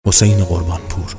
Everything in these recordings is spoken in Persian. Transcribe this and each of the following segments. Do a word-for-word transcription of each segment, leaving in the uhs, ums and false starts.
حسین قربانپور.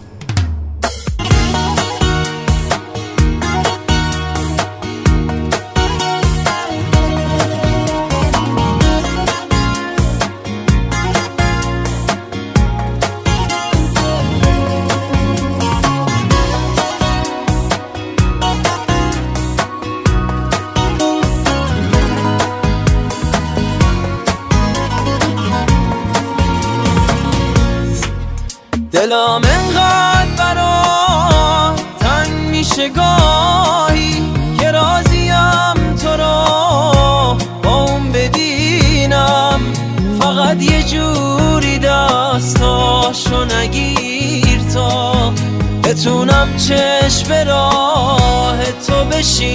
دلم انقدر برات تنگ میشه گاهی که راضیم تو رو با اون ببینم، فقط یه جوری دستاشو نگیر تا بتونم چشم به راه تو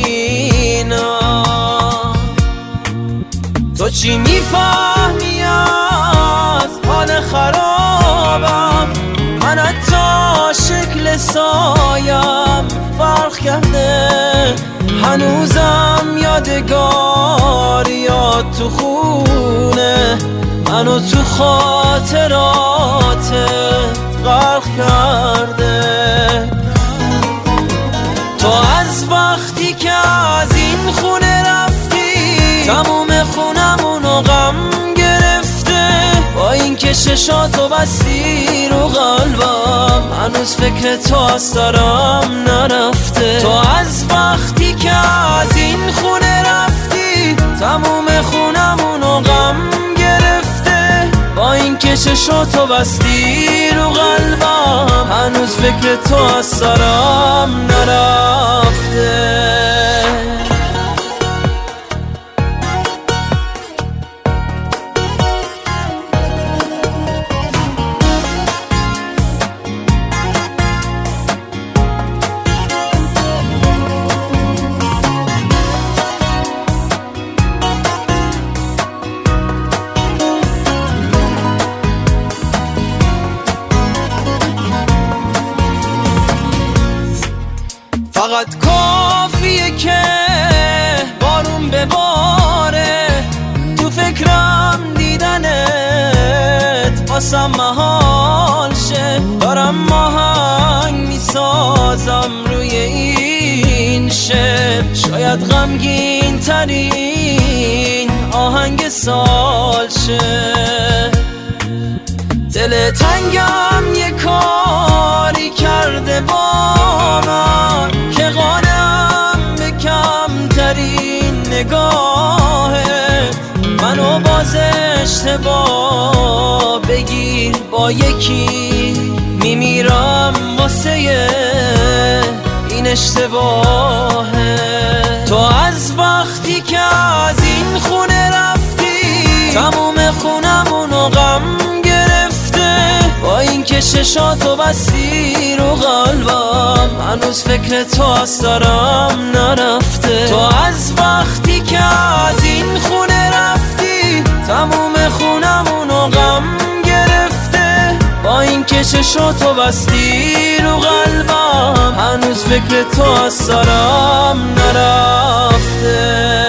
بشینم. تو چی میفهمی از حال خرابم؟ من حتی شکل سایم فرق کرده، هنوزم یادگاریات تو خونه منو تو خاطرات غرق کرده. تو از وقتی که از این خونه رفتی تموم خونمونو غم گرفته، با این که چشاتو بستی رو قلبم هنوز فکر تو از سرم نرفته. تو از وقتی که از این خونه رفتی تموم خونمونو غم گرفته، با این که چشاتو بستی رو قلبم هنوز فکر تو از سرم نرفته. فقط کافیه که بارون بباره تو فکرم دیدنت واسم محال شه، دارم آهنگ میسازم روی این شعر، شاید غمگین ترین آهنگ سال شه. دل تنگم یه کاری کرده با من که قانم به کمترین نگاهت، منو باز اشتباه بگیر با یکی میمیرم واسه این اشتباهه. تو از وقتی که از این خونه رفتی تموم خونمونو غم با این که چشاتو بستی رو قلبم هنوز فکر تو از سرم نرفته. تو از وقتی که از این خونه رفتی تموم خونمونو غم گرفته، با این که چشاتو بستی رو قلبم هنوز فکر تو از سرم نرفته.